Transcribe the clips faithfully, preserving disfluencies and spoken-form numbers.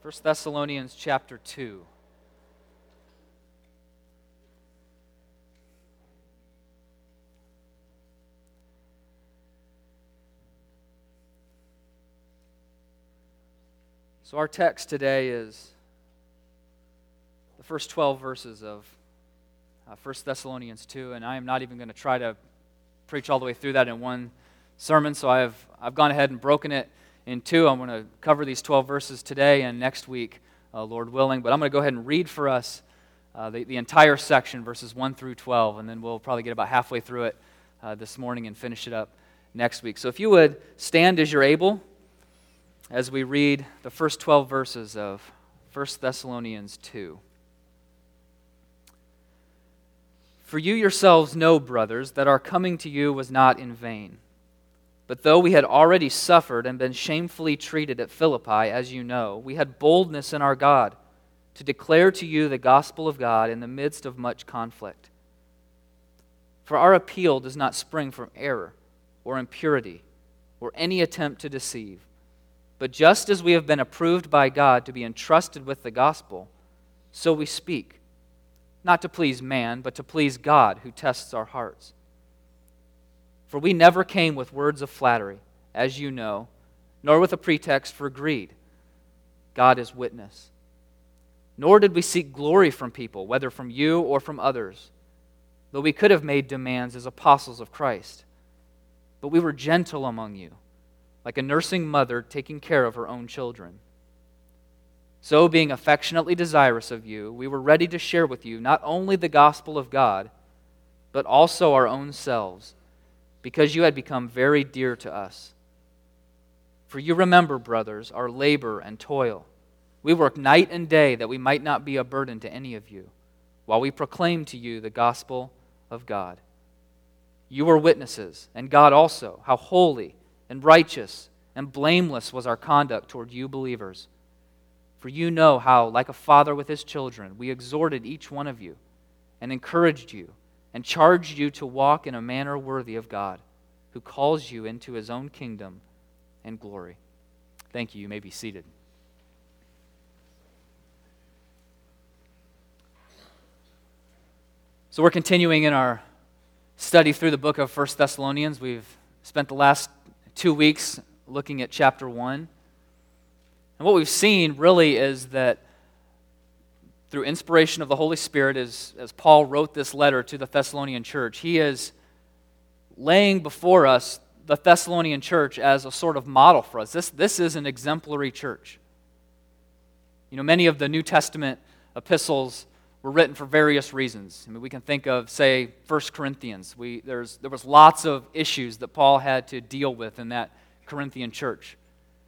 First Thessalonians chapter two. So our text today is the first twelve verses of uh, First Thessalonians two, and I am not even going to try to preach all the way through that in one sermon, so I've, I've gone ahead and broken it in two. I'm going to cover these twelve verses today and next week, uh, Lord willing, but I'm going to go ahead and read for us uh, the, the entire section, verses one through twelve, and then we'll probably get about halfway through it uh, this morning and finish it up next week. So if you would stand as you're able as we read the first twelve verses of First Thessalonians two. For you yourselves know, brothers, that our coming to you was not in vain. But though we had already suffered and been shamefully treated at Philippi, as you know, we had boldness in our God to declare to you the gospel of God in the midst of much conflict. For our appeal does not spring from error or impurity or any attempt to deceive. But just as we have been approved by God to be entrusted with the gospel, so we speak, not to please man, but to please God who tests our hearts. For we never came with words of flattery, as you know, nor with a pretext for greed. God is witness. Nor did we seek glory from people, whether from you or from others, though we could have made demands as apostles of Christ. But we were gentle among you, like a nursing mother taking care of her own children. So, being affectionately desirous of you, we were ready to share with you not only the gospel of God, but also our own selves, because you had become very dear to us. For you remember, brothers, our labor and toil. We work night and day that we might not be a burden to any of you, while we proclaim to you the gospel of God. You were witnesses, and God also, how holy and righteous and blameless was our conduct toward you believers. For you know how, like a father with his children, we exhorted each one of you and encouraged you and charged you to walk in a manner worthy of God, who calls you into his own kingdom and glory. Thank you. You may be seated. So we're continuing in our study through the book of First Thessalonians. We've spent the last two weeks looking at chapter one. And what we've seen really is that through inspiration of the Holy Spirit, as, as Paul wrote this letter to the Thessalonian church, he is laying before us the Thessalonian church as a sort of model for us. This, this is an exemplary church. You know, many of the New Testament epistles were written for various reasons. I mean, we can think of, say, First Corinthians. We, there's, there was lots of issues that Paul had to deal with in that Corinthian church.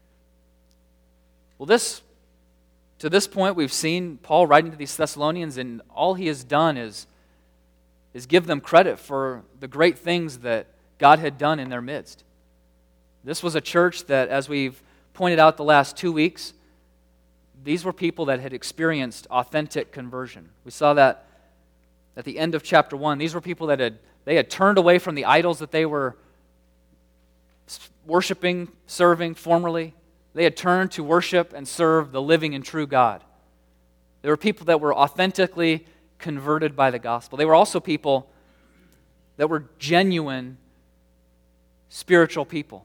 Well, this, to this point, we've seen Paul writing to these Thessalonians, and all he has done is, is give them credit for the great things that God had done in their midst. This was a church that, as we've pointed out the last two weeks, these were people that had experienced authentic conversion. We saw that at the end of chapter one. These were people that had they had turned away from the idols that they were worshiping, serving formerly. They had turned to worship and serve the living and true God. They were people that were authentically converted by the gospel. They were also people that were genuine spiritual people.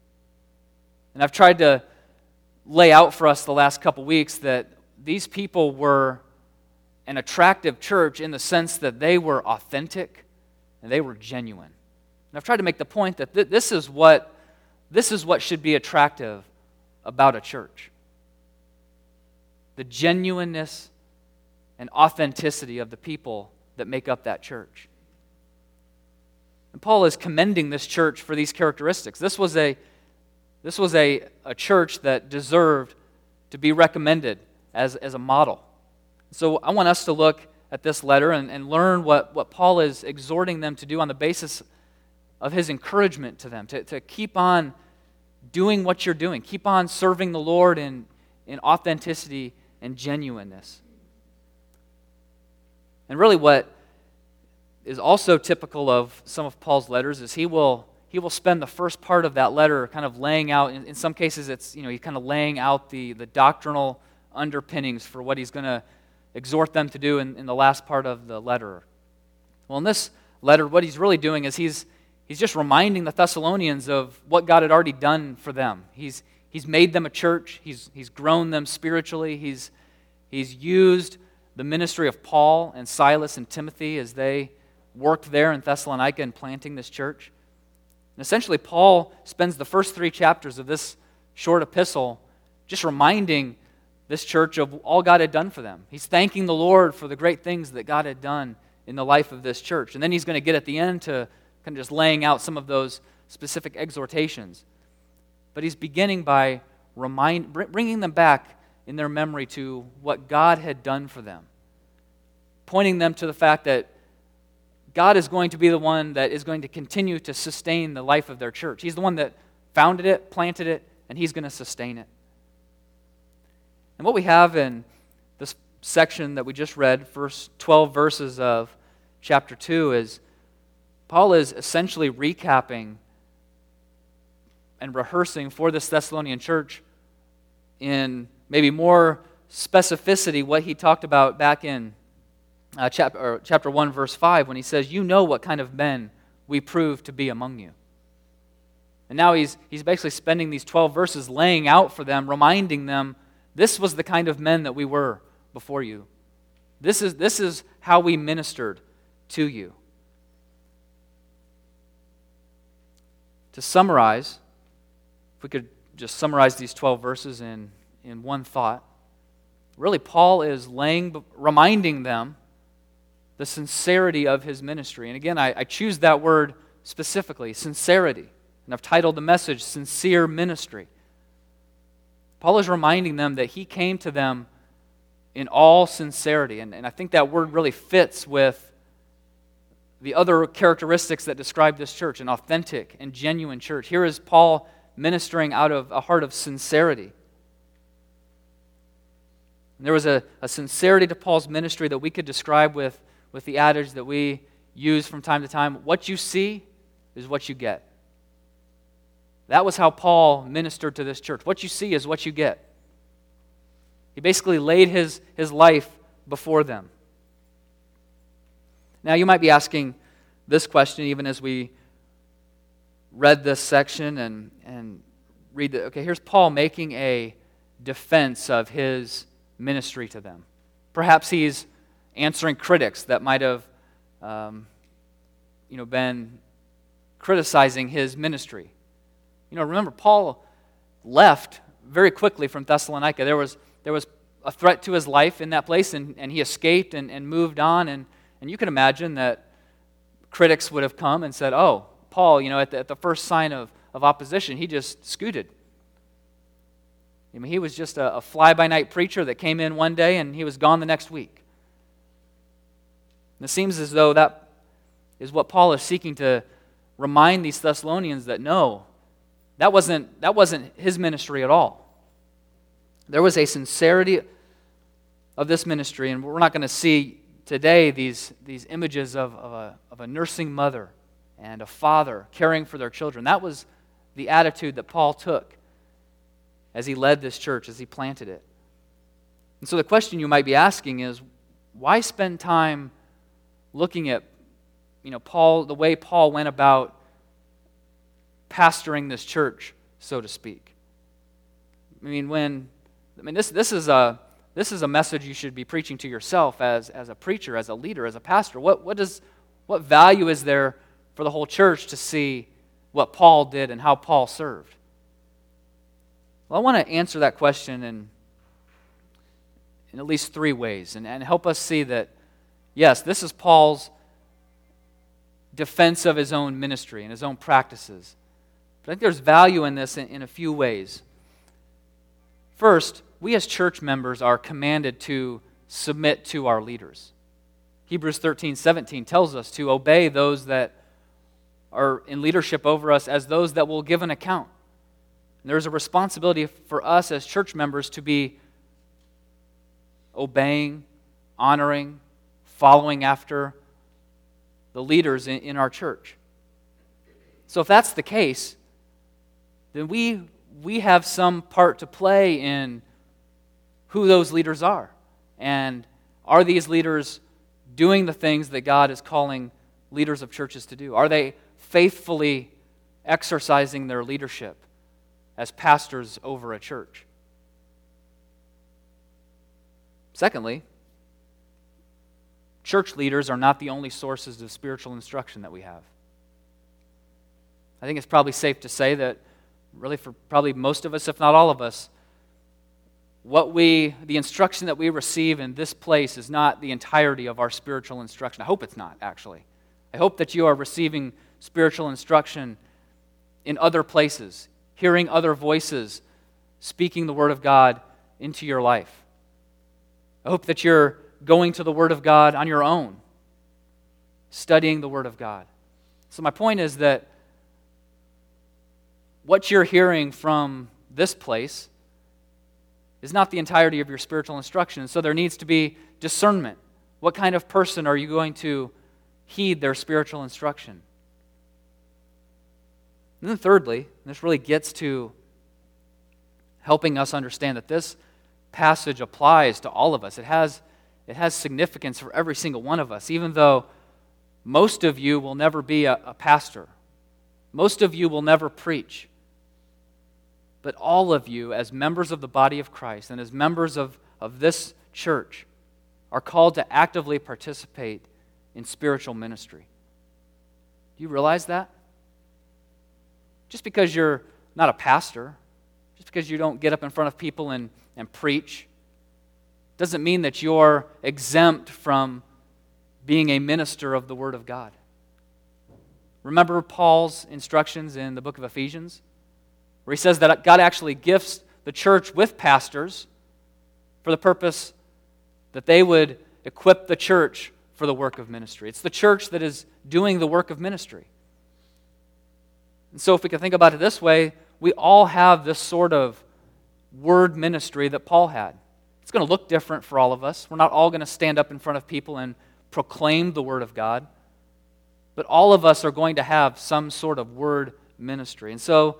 And I've tried to lay out for us the last couple weeks that these people were an attractive church in the sense that they were authentic and they were genuine. And I've tried to make the point that th- this is what this is what should be attractive about a church. The genuineness and authenticity of the people that make up that church. And Paul is commending this church for these characteristics. This was a This was a, a church that deserved to be recommended as, as a model. So I want us to look at this letter and, and learn what, what Paul is exhorting them to do on the basis of his encouragement to them, to, to keep on doing what you're doing. Keep on serving the Lord in, in authenticity and genuineness. And really what is also typical of some of Paul's letters is he will he will spend the first part of that letter kind of laying out, in, in some cases it's, you know, he's kind of laying out the, the doctrinal underpinnings for what he's going to exhort them to do in, in the last part of the letter. Well, in this letter, what he's really doing is he's he's just reminding the Thessalonians of what God had already done for them. He's he's made them a church. He's he's grown them spiritually. He's he's used the ministry of Paul and Silas and Timothy as they worked there in Thessalonica and planting this church. And essentially, Paul spends the first three chapters of this short epistle just reminding this church of all God had done for them. He's thanking the Lord for the great things that God had done in the life of this church. And then he's going to get at the end to kind of just laying out some of those specific exhortations. But he's beginning by remind, bringing them back in their memory to what God had done for them, pointing them to the fact that God is going to be the one that is going to continue to sustain the life of their church. He's the one that founded it, planted it, and he's going to sustain it. And what we have in this section that we just read, first twelve verses of chapter two, is Paul is essentially recapping and rehearsing for this Thessalonian church in maybe more specificity what he talked about back in uh, chapter, or chapter one, verse five, when he says, "You know what kind of men we prove to be among you." And now he's, he's basically spending these twelve verses laying out for them, reminding them, this was the kind of men that we were before you. This is, this is how we ministered to you. To summarize, if we could just summarize these twelve verses in, in one thought, really Paul is laying, reminding them the sincerity of his ministry. And again, I, I choose that word specifically, sincerity. And I've titled the message, Sincere Ministry. Paul is reminding them that he came to them in all sincerity. And, and I think that word really fits with the other characteristics that describe this church, an authentic and genuine church. Here is Paul ministering out of a heart of sincerity. And there was a, a sincerity to Paul's ministry that we could describe with, with the adage that we use from time to time, what you see is what you get. That was how Paul ministered to this church. What you see is what you get. He basically laid his, his life before them. Now you might be asking this question even as we read this section and, and read the, okay, here's Paul making a defense of his ministry to them. Perhaps he's answering critics that might have um, you know, been criticizing his ministry. You know, remember, Paul left very quickly from Thessalonica. There was there was a threat to his life in that place, and, and he escaped and, and moved on. And, and you can imagine that critics would have come and said, oh, Paul, you know, at the, at the first sign of, of opposition, he just scooted. I mean, he was just a, a fly-by-night preacher that came in one day and he was gone the next week. And it seems as though that is what Paul is seeking to remind these Thessalonians that no, That wasn't, that wasn't his ministry at all. There was a sincerity of this ministry, and we're not going to see today these, these images of, of, a, of a nursing mother and a father caring for their children. That was the attitude that Paul took as he led this church, as he planted it. And so the question you might be asking is, why spend time looking at, you know, Paul, the way Paul went about pastoring this church, so to speak? I mean, when I mean this this is a this is a message you should be preaching to yourself as as a preacher, as a leader, as a pastor. What what does what value is there for the whole church to see what Paul did and how Paul served? Well, I want to answer that question in in at least three ways, and, and help us see that yes, this is Paul's defense of his own ministry and his own practices. But I think there's value in this in, in a few ways. First, we as church members are commanded to submit to our leaders. Hebrews thirteen seventeen tells us to obey those that are in leadership over us as those that will give an account. And there's a responsibility for us as church members to be obeying, honoring, following after the leaders in, in our church. So if that's the case, then we we have some part to play in who those leaders are. And are these leaders doing the things that God is calling leaders of churches to do? Are they faithfully exercising their leadership as pastors over a church? Secondly, church leaders are not the only sources of spiritual instruction that we have. I think it's probably safe to say that really for probably most of us, if not all of us, what we, the instruction that we receive in this place is not the entirety of our spiritual instruction. I hope it's not, actually. I hope that you are receiving spiritual instruction in other places, hearing other voices, speaking the Word of God into your life. I hope that you're going to the Word of God on your own, studying the Word of God. So my point is that what you're hearing from this place is not the entirety of your spiritual instruction. So there needs to be discernment. What kind of person are you going to heed their spiritual instruction? And then thirdly, and this really gets to helping us understand that this passage applies to all of us. It has, it has significance for every single one of us, even though most of you will never be a, a pastor. Most of you will never preach. But all of you, as members of the body of Christ and as members of, of this church, are called to actively participate in spiritual ministry. Do you realize that? Just because you're not a pastor, just because you don't get up in front of people and, and preach, doesn't mean that you're exempt from being a minister of the Word of God. Remember Paul's instructions in the book of Ephesians, where he says that God actually gifts the church with pastors for the purpose that they would equip the church for the work of ministry. It's the church that is doing the work of ministry. And so if we can think about it this way, we all have this sort of word ministry that Paul had. It's going to look different for all of us. We're not all going to stand up in front of people and proclaim the Word of God. But all of us are going to have some sort of word ministry. And so,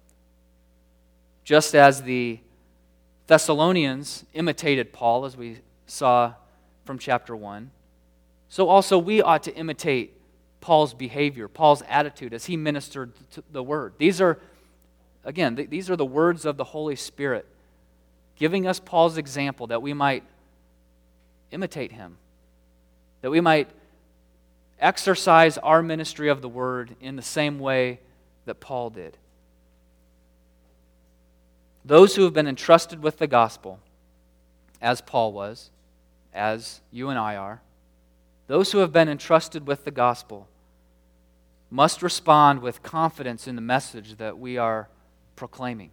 just as the Thessalonians imitated Paul, as we saw from chapter one, so also we ought to imitate Paul's behavior, Paul's attitude as he ministered to the Word. These are, again, th- these are the words of the Holy Spirit, giving us Paul's example that we might imitate him, that we might exercise our ministry of the Word in the same way that Paul did. Those who have been entrusted with the gospel, as Paul was, as you and I are, those who have been entrusted with the gospel must respond with confidence in the message that we are proclaiming.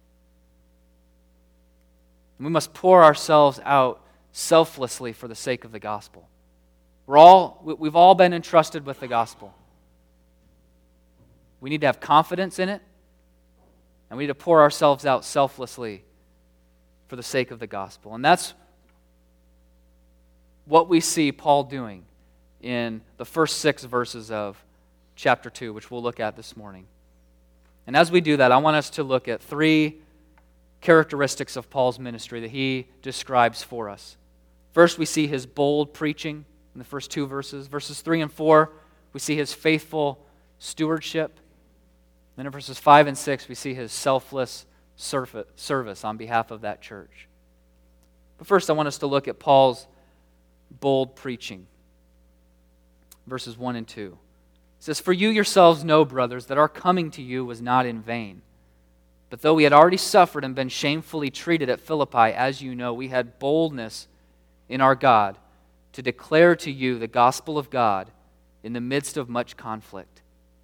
We must pour ourselves out selflessly for the sake of the gospel. We're all, we've all been entrusted with the gospel. We need to have confidence in it, and we need to pour ourselves out selflessly for the sake of the gospel. And that's what we see Paul doing in the first six verses of chapter two, which we'll look at this morning. And as we do that, I want us to look at three characteristics of Paul's ministry that he describes for us. First, we see his bold preaching in the first two verses. Verses three and four, we see his faithful stewardship. Then in verses five and six, we see his selfless service on behalf of that church. But first, I want us to look at Paul's bold preaching. Verses one and two. It says, "For you yourselves know, brothers, that our coming to you was not in vain. But though we had already suffered and been shamefully treated at Philippi, as you know, we had boldness in our God to declare to you the gospel of God in the midst of much conflict."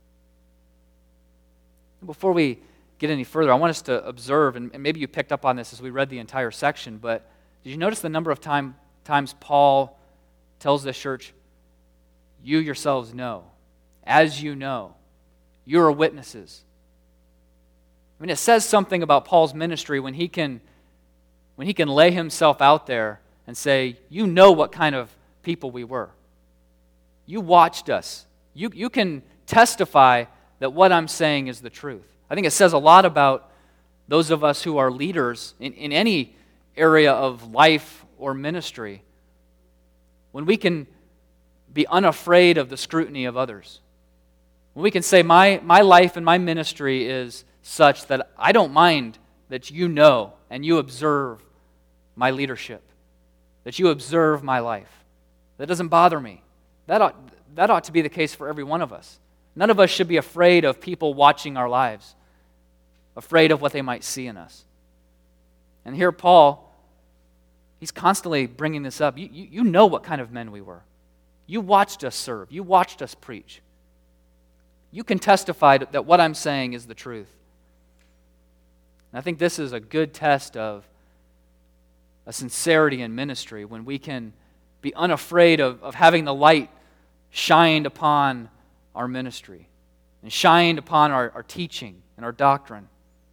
Before we get any further, I want us to observe, and maybe you picked up on this as we read the entire section, but did you notice the number of time, times Paul tells this church, you yourselves know, as you know, you are witnesses. I mean, it says something about Paul's ministry when he can, when he can lay himself out there and say, you know what kind of people we were. You watched us. You, you can testify that what I'm saying is the truth. I think it says a lot about those of us who are leaders in, in any area of life or ministry, when we can be unafraid of the scrutiny of others, when we can say, my, my life and my ministry is such that I don't mind that you know and you observe my leadership, that you observe my life. That doesn't bother me. That ought, that ought to be the case for every one of us. None of us should be afraid of people watching our lives, afraid of what they might see in us. And here Paul, he's constantly bringing this up. You, you, you know what kind of men we were. You watched us serve. You watched us preach. You can testify that what I'm saying is the truth. And I think this is a good test of a sincerity in ministry, when we can be unafraid of, of having the light shined upon our ministry and shined upon our, our teaching and our doctrine.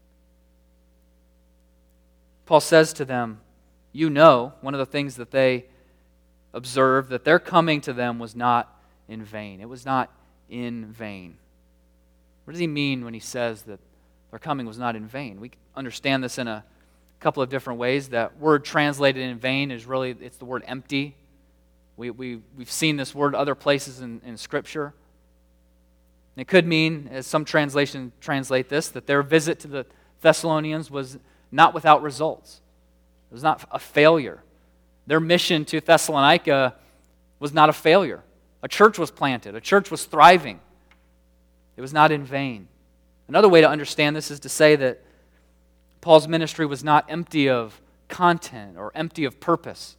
Paul says to them, you know, one of the things that they observed, that their coming to them was not in vain. It was not in vain. What does he mean when he says that their coming was not in vain? We understand this in a couple of different ways. That word translated in vain is really, it's the word empty. We, we, we've seen this word other places in, in Scripture. And it could mean, as some translations translate this, that their visit to the Thessalonians was not without results. It was not a failure. Their mission to Thessalonica was not a failure. A church was planted. A church was thriving. It was not in vain. Another way to understand this is to say that Paul's ministry was not empty of content or empty of purpose.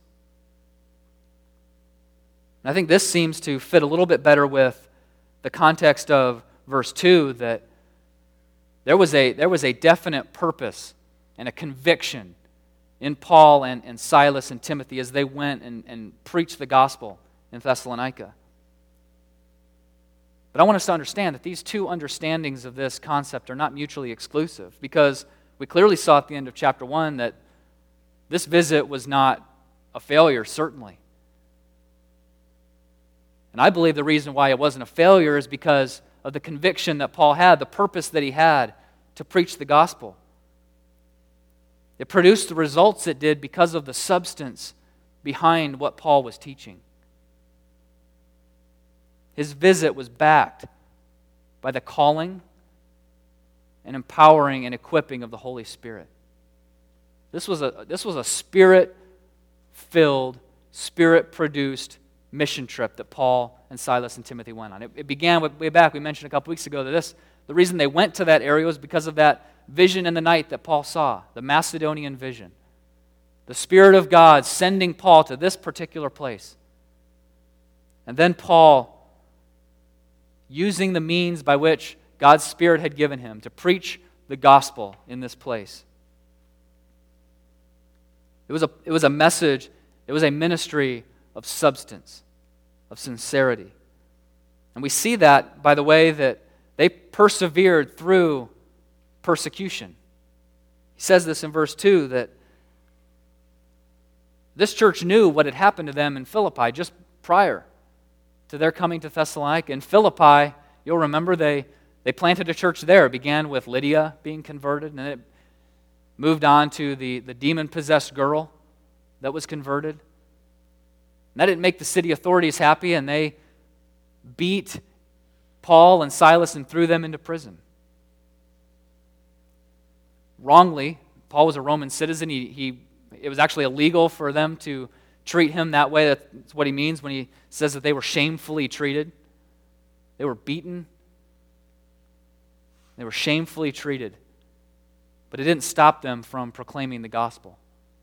And I think this seems to fit a little bit better with the context of verse two, that there was a, there was a definite purpose and a conviction in Paul and, and Silas and Timothy as they went and, and preached the gospel in Thessalonica. But I want us to understand that these two understandings of this concept are not mutually exclusive, because we clearly saw at the end of chapter one that this visit was not a failure, certainly. And I believe the reason why it wasn't a failure is because of the conviction that Paul had, the purpose that he had to preach the gospel. It produced the results it did because of the substance behind what Paul was teaching. His visit was backed by the calling and empowering and equipping of the Holy Spirit. This was a, this was a Spirit-filled, Spirit-produced mission trip that Paul and Silas and Timothy went on. It, it began with, way back, we mentioned a couple weeks ago, that this, the reason they went to that area was because of that vision in the night that Paul saw, the Macedonian vision. The Spirit of God sending Paul to this particular place. And then Paul, using the means by which God's Spirit had given him to preach the gospel in this place. It was a, it was a message, it was a ministry of substance, of sincerity. And we see that by the way that they persevered through persecution. He says this in verse two, that this church knew what had happened to them in Philippi just prior to their coming to Thessalonica. In Philippi, you'll remember they, they planted a church there. It began with Lydia being converted, and then it moved on to the, the demon-possessed girl that was converted. And that didn't make the city authorities happy, and they beat Paul and Silas and threw them into prison. Wrongly, Paul was a Roman citizen. He, he, it was actually illegal for them to treat him that way. That's what he means when he says that they were shamefully treated. They were beaten. They were shamefully treated. But it didn't stop them from proclaiming the gospel.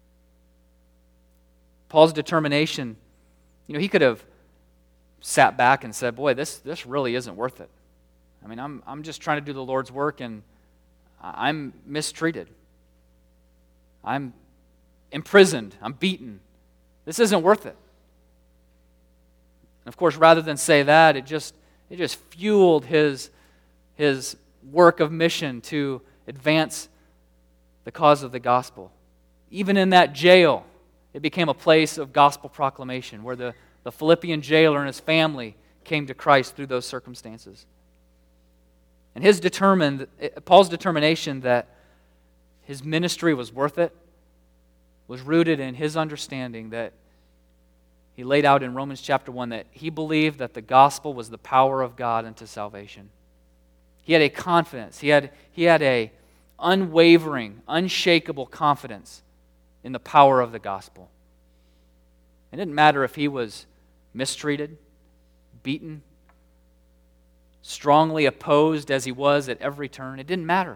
Paul's determination, you know, he could have sat back and said, boy, this, this really isn't worth it. I mean, I'm, I'm just trying to do the Lord's work, and I'm mistreated. I'm imprisoned. I'm beaten. This isn't worth it. And of course, rather than say that, it just it just fueled his, his work of mission to advance the cause of the gospel. Even in that jail, it became a place of gospel proclamation where the, the Philippian jailer and his family came to Christ through those circumstances. And his determined, Paul's determination that his ministry was worth it was rooted in his understanding that he laid out in Romans chapter one, that he believed that the gospel was the power of God unto salvation. He had a confidence. He had, he had a unwavering, unshakable confidence in the power of the gospel. It didn't matter if he was mistreated, beaten, strongly opposed as he was at every turn. It didn't matter.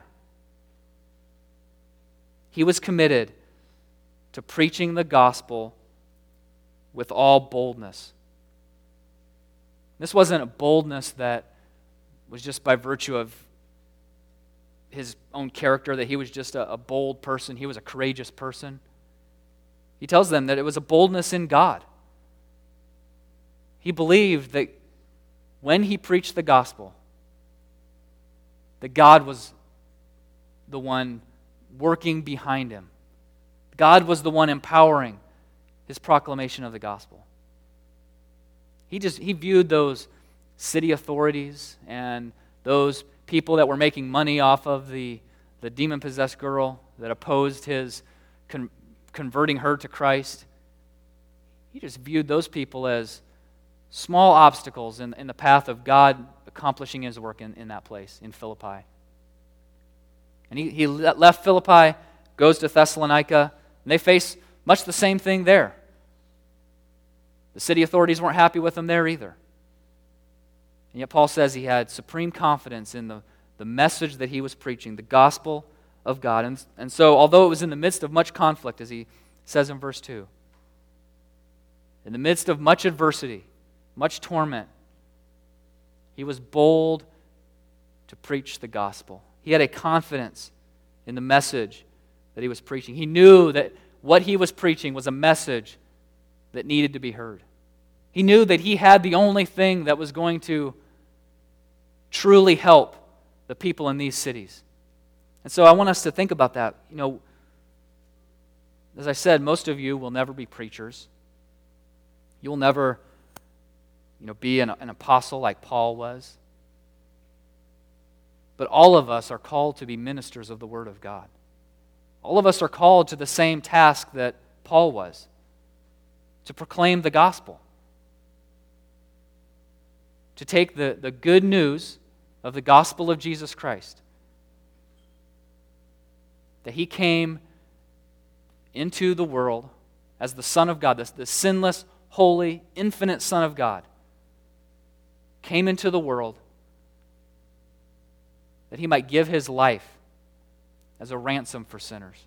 He was committed to preaching the gospel with all boldness. This wasn't a boldness that was just by virtue of his own character, that he was just a, a bold person. He was a courageous person. He tells them that it was a boldness in God. He believed that when he preached the gospel, that God was the one working behind him. God was the one empowering his proclamation of the gospel. He just he viewed those city authorities and those people that were making money off of the, the demon-possessed girl that opposed his con- converting her to Christ. He just viewed those people as small obstacles in, in the path of God accomplishing his work in, in that place, in Philippi. And he, he left Philippi, goes to Thessalonica, and they face much the same thing there. The city authorities weren't happy with him there either. And yet Paul says he had supreme confidence in the, the message that he was preaching, the gospel of God. And, and so, although it was in the midst of much conflict, as he says in verse two, in the midst of much adversity, much torment, he was bold to preach the gospel. He had a confidence in the message that he was preaching. He knew that what he was preaching was a message that needed to be heard. He knew that he had the only thing that was going to truly help the people in these cities. And so I want us to think about that. You know, as I said, most of you will never be preachers. You will never, you know, be an, an apostle like Paul was. But all of us are called to be ministers of the Word of God. All of us are called to the same task that Paul was, to proclaim the gospel, to take the, the good news of the gospel of Jesus Christ, that he came into the world as the Son of God, the, the sinless, holy, infinite Son of God, came into the world that he might give his life as a ransom for sinners.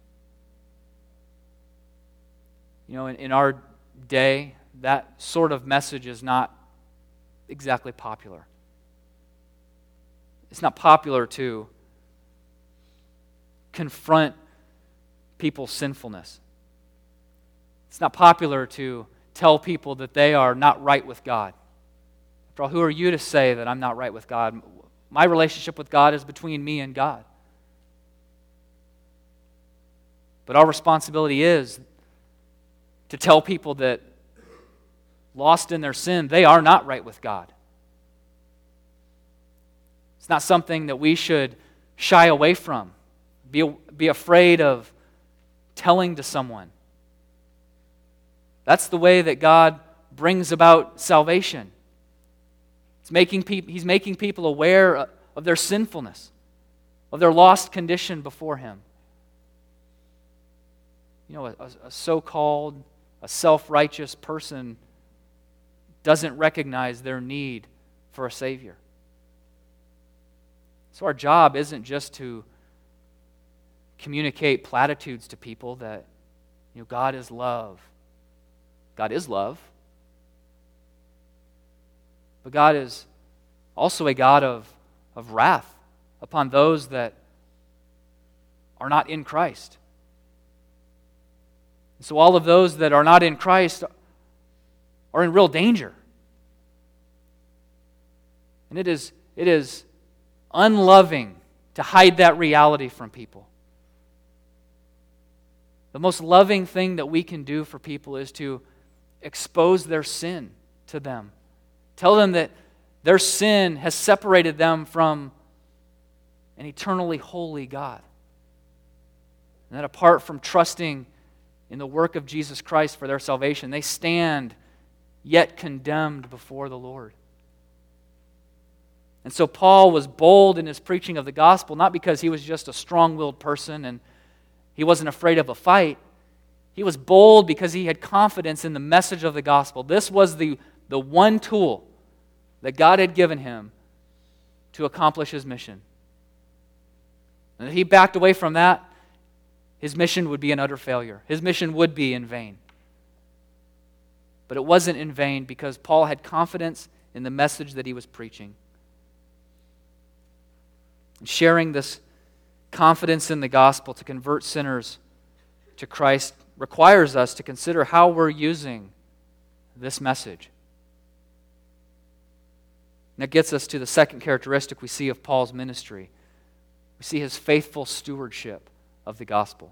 You know, in, in our day, that sort of message is not exactly popular. It's not popular to confront people's sinfulness. It's not popular to tell people that they are not right with God. After all, who are you to say that I'm not right with God? My relationship with God is between me and God. But our responsibility is to tell people that, lost in their sin, they are not right with God. It's not something that we should shy away from, be, be afraid of telling to someone. That's the way that God brings about salvation. It's making peop- He's making people aware of their sinfulness, of their lost condition before Him. You know, a, a so-called, a self-righteous person doesn't recognize their need for a Savior. So our job isn't just to communicate platitudes to people that, you know, God is love. God is love. But God is also a God of, of wrath upon those that are not in Christ. And so all of those that are not in Christ are in real danger. And it is, it is unloving to hide that reality from people. The most loving thing that we can do for people is to expose their sin to them. Tell them that their sin has separated them from an eternally holy God. And that apart from trusting in the work of Jesus Christ for their salvation, they stand yet condemned before the Lord. And so Paul was bold in his preaching of the gospel, not because he was just a strong-willed person and he wasn't afraid of a fight. He was bold because he had confidence in the message of the gospel. This was the, the one tool that God had given him to accomplish his mission. And if he backed away from that, his mission would be an utter failure. His mission would be in vain. But it wasn't in vain because Paul had confidence in the message that he was preaching. And sharing this confidence in the gospel to convert sinners to Christ requires us to consider how we're using this message. And that gets us to the second characteristic we see of Paul's ministry. We see his faithful stewardship of the gospel.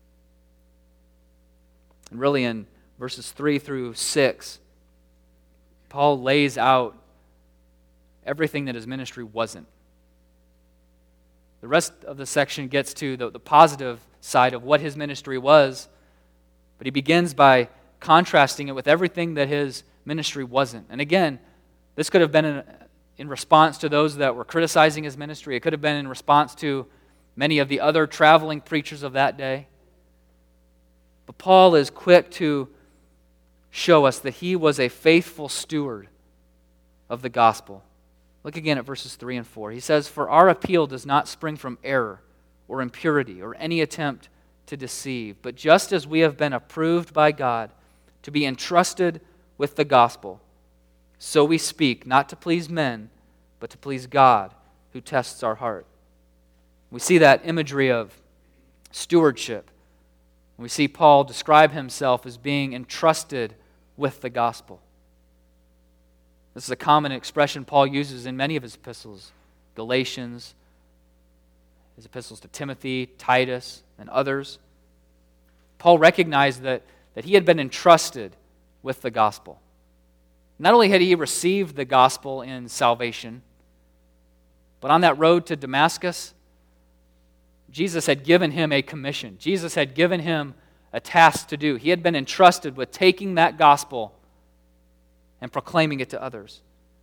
And really in verses three through six, Paul lays out everything that his ministry wasn't. The rest of the section gets to the, the positive side of what his ministry was, but he begins by contrasting it with everything that his ministry wasn't. And again, this could have been in, in response to those that were criticizing his ministry. It could have been in response to many of the other traveling preachers of that day. But Paul is quick to show us that he was a faithful steward of the gospel. Look again at verses three and four. He says, "For our appeal does not spring from error or impurity or any attempt to deceive, but just as we have been approved by God to be entrusted with the gospel, so we speak, not to please men, but to please God, who tests our heart." We see that imagery of stewardship. We see Paul describe himself as being entrusted with the gospel. This is a common expression Paul uses in many of his epistles. Galatians, his epistles to Timothy, Titus, and others. Paul recognized that, that he had been entrusted with the gospel. Not only had he received the gospel in salvation, but on that road to Damascus, Jesus had given him a commission. Jesus had given him a task to do. He had been entrusted with taking that gospel and proclaiming it to others.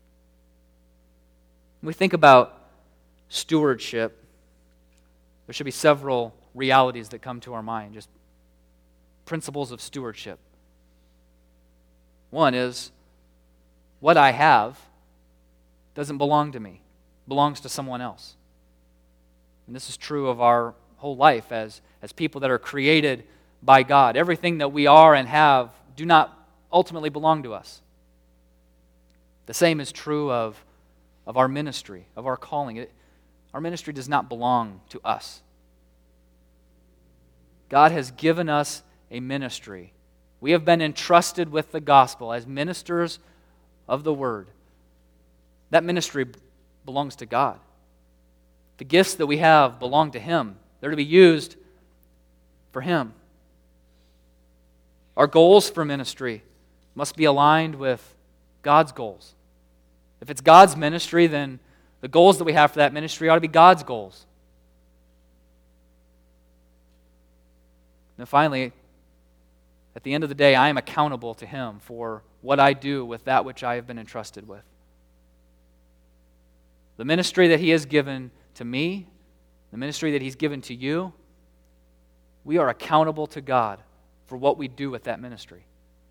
When we think about stewardship, there should be several realities that come to our mind, just principles of stewardship. One is, what I have doesn't belong to me, it belongs to someone else. And this is true of our whole life as, as people that are created by God. Everything that we are and have do not ultimately belong to us. The same is true of, of our ministry, of our calling. It, our ministry does not belong to us. God has given us a ministry. We have been entrusted with the gospel as ministers of the word. That ministry belongs to God. The gifts that we have belong to Him. They're to be used for Him. Our goals for ministry must be aligned with God's goals. If it's God's ministry, then the goals that we have for that ministry ought to be God's goals. And finally, at the end of the day, I am accountable to Him for what I do with that which I have been entrusted with. The ministry that He has given to me, the ministry that He's given to you, we are accountable to God for what we do with that ministry.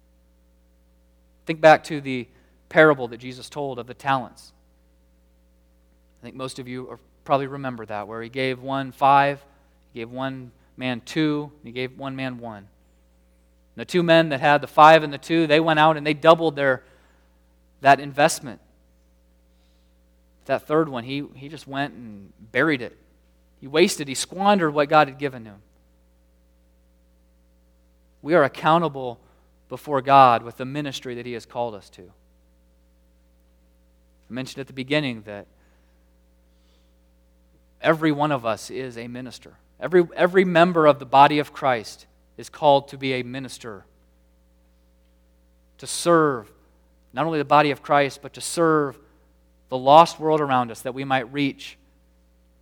Think back to the parable that Jesus told of the talents. I think most of you are, probably remember that, where He gave one five, He gave one man two, He gave one man one. The two men that had the five and the two, they went out and they doubled their that investment. That third one, he, he just went and buried it. He wasted, he squandered what God had given him. We are accountable before God with the ministry that He has called us to. I mentioned at the beginning that every one of us is a minister. Every, every member of the body of Christ is called to be a minister, to serve not only the body of Christ, but to serve the lost world around us, that we might reach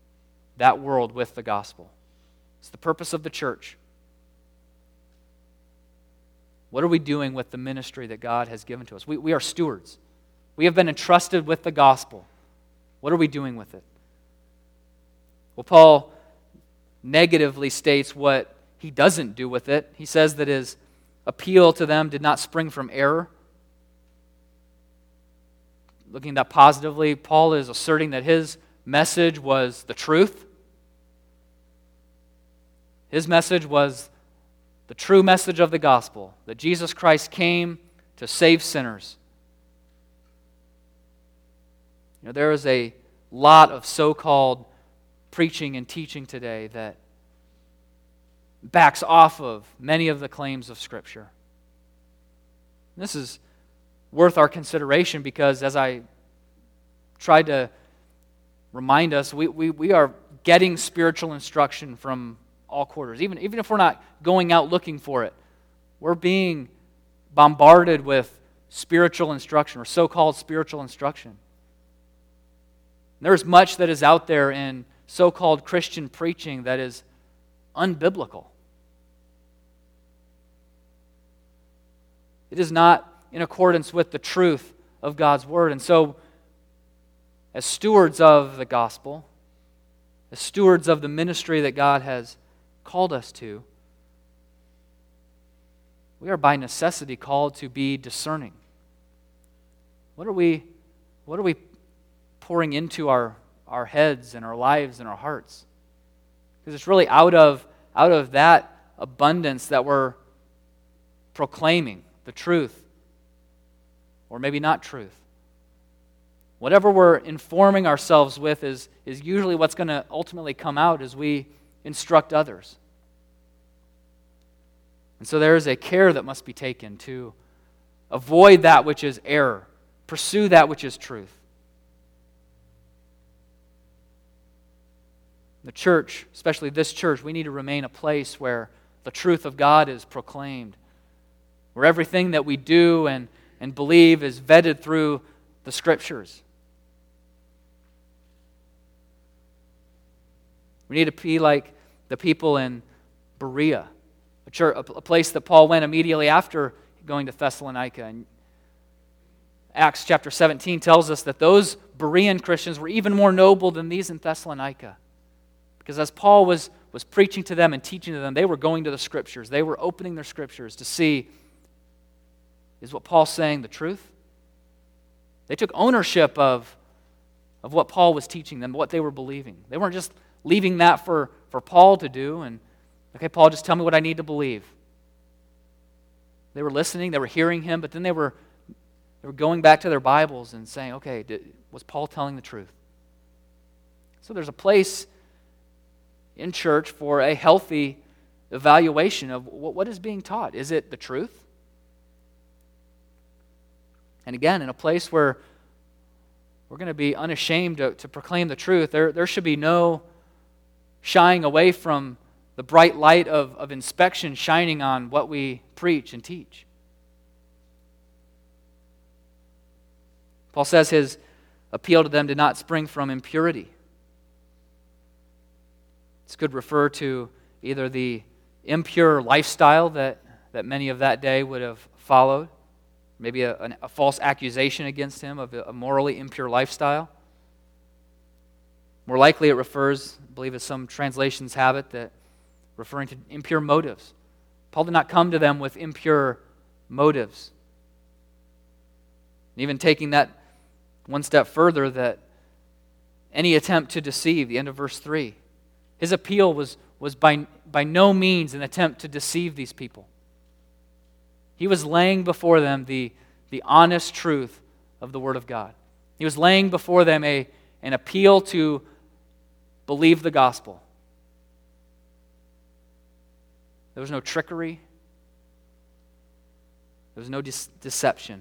that world with the gospel. It's the purpose of the church. What are we doing with the ministry that God has given to us? We, we are stewards. We have been entrusted with the gospel. What are we doing with it? Well, Paul negatively states what he doesn't do with it. He says that his appeal to them did not spring from error. Looking at that positively, Paul is asserting that his message was the truth. His message was the true message of the gospel, that Jesus Christ came to save sinners. You know, there is a lot of so-called preaching and teaching today that backs off of many of the claims of Scripture. This is worth our consideration because, as I tried to remind us, we, we, we are getting spiritual instruction from all quarters. Even, even if we're not going out looking for it, we're being bombarded with spiritual instruction or so-called spiritual instruction. There's much that is out there in so-called Christian preaching that is unbiblical. It is not in accordance with the truth of God's Word. And so, as stewards of the gospel, as stewards of the ministry that God has called us to, we are by necessity called to be discerning. What are we, what are we pouring into our, our heads and our lives and our hearts? Because it's really out of, out of that abundance that we're proclaiming the truth, or maybe not truth. Whatever we're informing ourselves with is, is usually what's going to ultimately come out as we instruct others. And so there is a care that must be taken to avoid that which is error, pursue that which is truth. The church, especially this church, we need to remain a place where the truth of God is proclaimed, where everything that we do and, and believe is vetted through the Scriptures. We need to be like the people in Berea, a, church, a place that Paul went immediately after going to Thessalonica. And Acts chapter seventeen tells us that those Berean Christians were even more noble than these in Thessalonica. Because as Paul was, was preaching to them and teaching to them, they were going to the Scriptures. They were opening their Scriptures to see, is what Paul's saying the truth? They took ownership of, of what Paul was teaching them, what they were believing. They weren't just leaving that for, for Paul to do and, okay, Paul, just tell me what I need to believe. They were listening, they were hearing him, but then they were, they were going back to their Bibles and saying, okay, did, was Paul telling the truth? So there's a place in church for a healthy evaluation of what, what is being taught. Is it the truth? And again, in a place where we're going to be unashamed to, to proclaim the truth, there, there should be no shying away from the bright light of, of inspection shining on what we preach and teach. Paul says his appeal to them did not spring from impurity. This could refer to either the impure lifestyle that, that many of that day would have followed, maybe a, a, a false accusation against him of a, a morally impure lifestyle. More likely it refers, I believe as some translations have it, that referring to impure motives. Paul did not come to them with impure motives. And even taking that one step further, that any attempt to deceive, the end of verse three, his appeal was, was by, by no means an attempt to deceive these people. He was laying before them the, the honest truth of the Word of God. He was laying before them a, an appeal to believe the gospel. There was no trickery. There was no de- deception.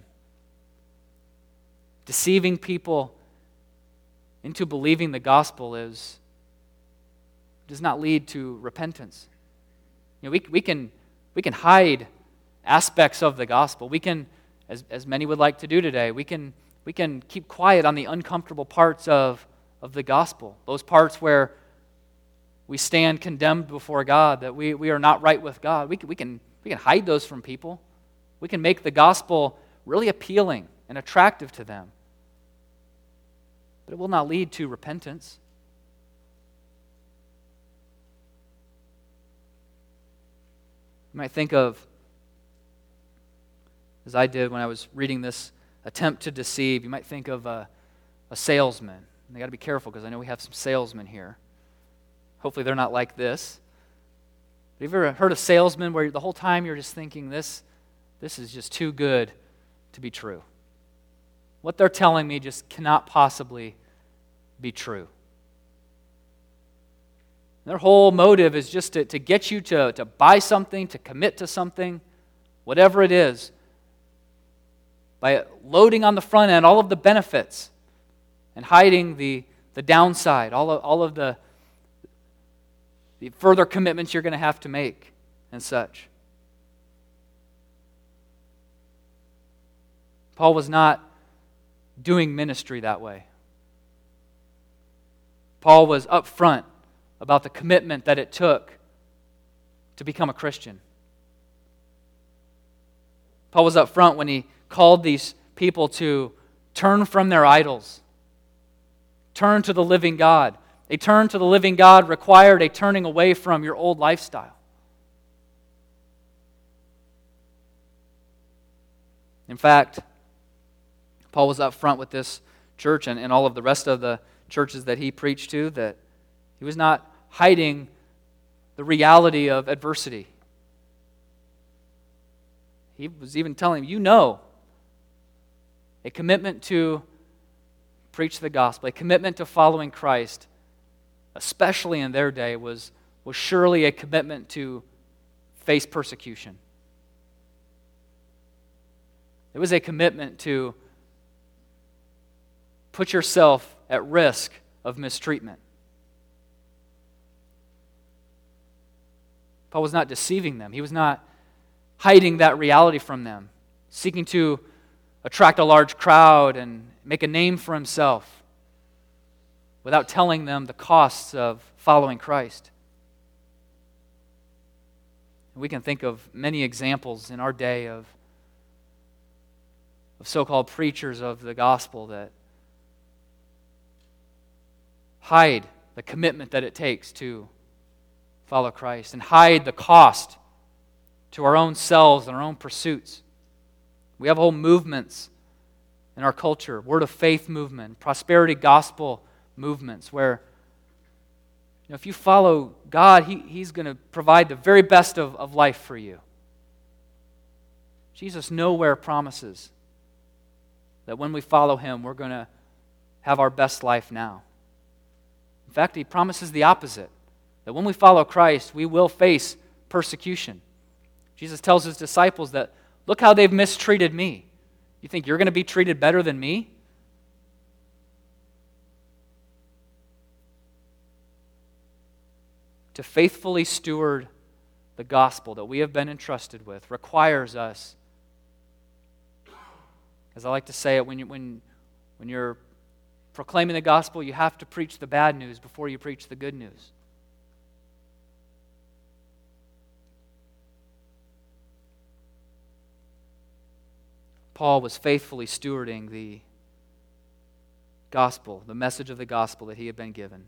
Deceiving people into believing the gospel is does not lead to repentance. You know, we, we can we can hide aspects of the gospel. We can, as, as many would like to do today, we can we can keep quiet on the uncomfortable parts of, of the gospel. Those parts where we stand condemned before God, that we, we are not right with God. We can, we can we can hide those from people. We can make the gospel really appealing and attractive to them. But it will not lead to repentance. You might think of, as I did when I was reading this attempt to deceive, you might think of a, a salesman. And they got to be careful because I know we have some salesmen here. Hopefully they're not like this. But have you ever heard of salesmen where the whole time you're just thinking, this, this is just too good to be true? What they're telling me just cannot possibly be true. Their whole motive is just to, to get you to, to buy something, to commit to something, whatever it is, by loading on the front end all of the benefits and hiding the, the downside, all of, all of the, the further commitments you're going to have to make and such. Paul was not doing ministry that way. Paul was upfront about the commitment that it took to become a Christian. Paul was up front when he called these people to turn from their idols, turn to the living God. A turn to the living God required a turning away from your old lifestyle. In fact, Paul was up front with this church and, and all of the rest of the churches that he preached to that he was not hiding the reality of adversity. He was even telling them, you know, a commitment to preach the gospel, a commitment to following Christ, especially in their day, was, was surely a commitment to face persecution. It was a commitment to put yourself at risk of mistreatment. Paul was not deceiving them. He was not hiding that reality from them, seeking to attract a large crowd and make a name for himself without telling them the costs of following Christ. We can think of many examples in our day of, of so-called preachers of the gospel that hide the commitment that it takes to follow Christ and hide the cost to our own selves and our own pursuits. We have whole movements in our culture, word of faith movement, prosperity gospel movements, where you know, if you follow God, he, He's going to provide the very best of, of life for you. Jesus nowhere promises that when we follow Him, we're going to have our best life now. In fact, He promises the opposite, that when we follow Christ, we will face persecution. Jesus tells His disciples that, look how they've mistreated me. You think you're going to be treated better than me? To faithfully steward the gospel that we have been entrusted with requires us, as I like to say it, when, you, when, when you're proclaiming the gospel, you have to preach the bad news before you preach the good news. Paul was faithfully stewarding the gospel, the message of the gospel that he had been given.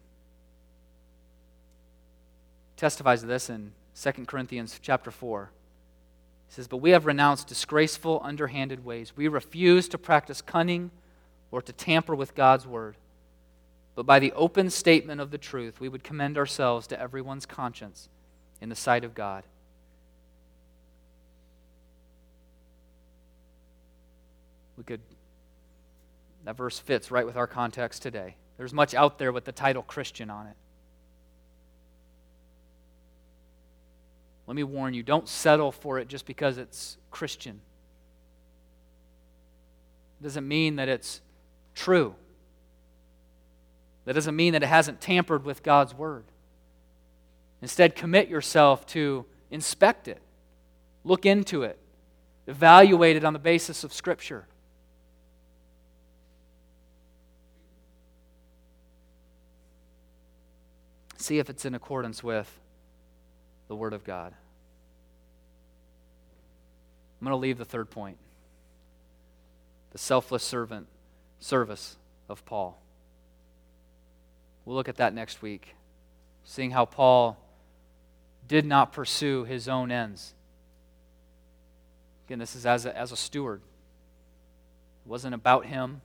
He testifies to this in Second Corinthians chapter four. He says, "But we have renounced disgraceful, underhanded ways. We refuse to practice cunning or to tamper with God's word. But by the open statement of the truth, we would commend ourselves to everyone's conscience in the sight of God." We could, that verse fits right with our context today. There's much out there with the title Christian on it. Let me warn you, don't settle for it just because it's Christian. It doesn't mean that it's true. That doesn't mean that it hasn't tampered with God's word. Instead, commit yourself to inspect it, look into it, evaluate it on the basis of Scripture. See if it's in accordance with the Word of God. I'm going to leave the third point. The selfless servant service of Paul. We'll look at that next week, seeing how Paul did not pursue his own ends. Again, this is as a, as a steward. It wasn't about him.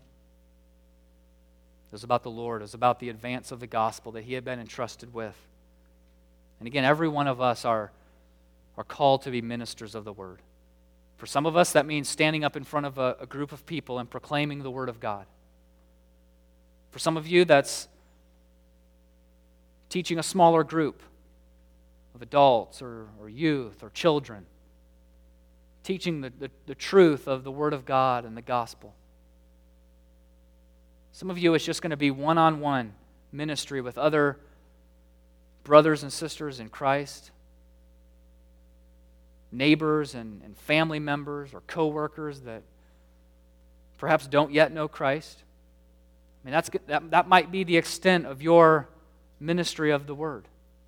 It was about the Lord. It was about the advance of the gospel that he had been entrusted with. And again, every one of us are, are called to be ministers of the word. For some of us, that means standing up in front of a, a group of people and proclaiming the word of God. For some of you, that's teaching a smaller group of adults or, or youth or children, teaching the, the, the truth of the word of God and the gospel. Some of you, it's just going to be one-on-one ministry with other brothers and sisters in Christ, neighbors and, and family members or co-workers that perhaps don't yet know Christ. I mean, that's, that, that might be the extent of your ministry of the word.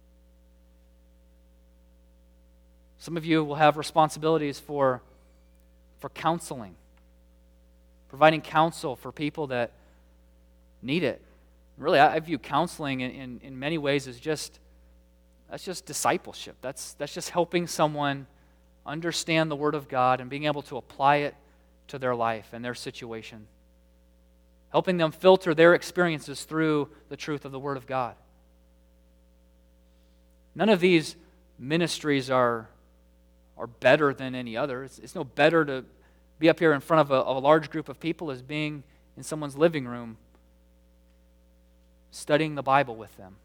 Some of you will have responsibilities for, for counseling, providing counsel for people that need it. Really, I, I view counseling in, in, in many ways as just, that's just discipleship. That's, that's just helping someone understand the Word of God and being able to apply it to their life and their situation. Helping them filter their experiences through the truth of the Word of God. None of these ministries are, are better than any other. It's, it's no better to be up here in front of a, of a large group of people as being in someone's living room studying the Bible with them.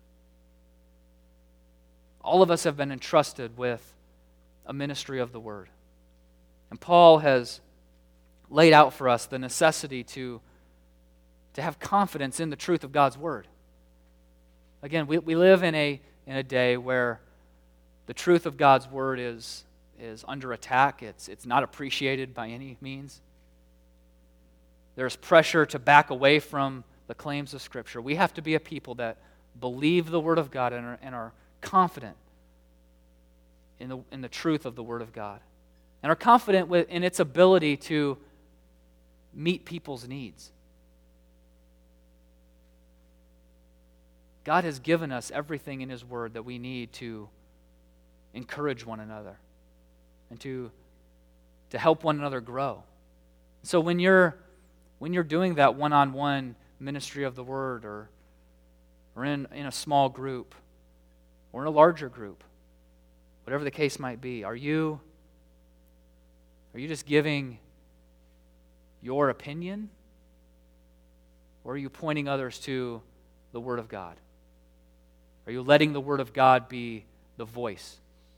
All of us have been entrusted with a ministry of the Word. And Paul has laid out for us the necessity to, to have confidence in the truth of God's Word. Again, we, we live in a, in a day where the truth of God's Word is, is under attack. It's, it's not appreciated by any means. There's pressure to back away from the claims of Scripture. We have to be a people that believe the Word of God and are, and are confident in the, in the truth of the Word of God, and are confident with, in its ability to meet people's needs. God has given us everything in His Word that we need to encourage one another and to, to help one another grow. So when you're when you're doing that one-on-one ministry of the Word, or or in, in a small group, or in a larger group, whatever the case might be, are you are you just giving your opinion, or are you pointing others to the Word of God? Are you letting the Word of God be the voice?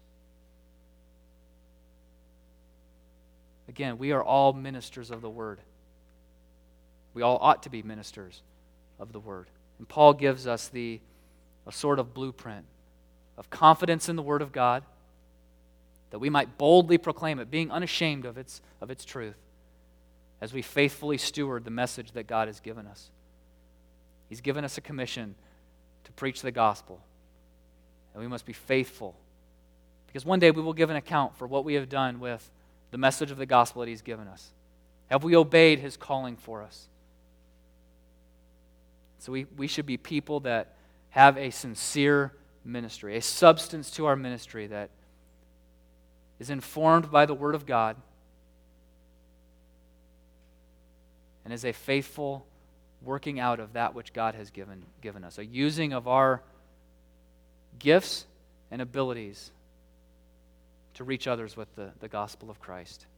Again, we are all ministers of the Word. We all ought to be ministers of the Word. And Paul gives us the a sort of blueprint of confidence in the Word of God, that we might boldly proclaim it, being unashamed of its, of its truth, as we faithfully steward the message that God has given us. He's given us a commission to preach the gospel, and we must be faithful, because one day we will give an account for what we have done with the message of the gospel that He's given us. Have we obeyed His calling for us? So we, we should be people that have a sincere ministry, a substance to our ministry that is informed by the Word of God and is a faithful working out of that which God has given, given us, a using of our gifts and abilities to reach others with the, the gospel of Christ.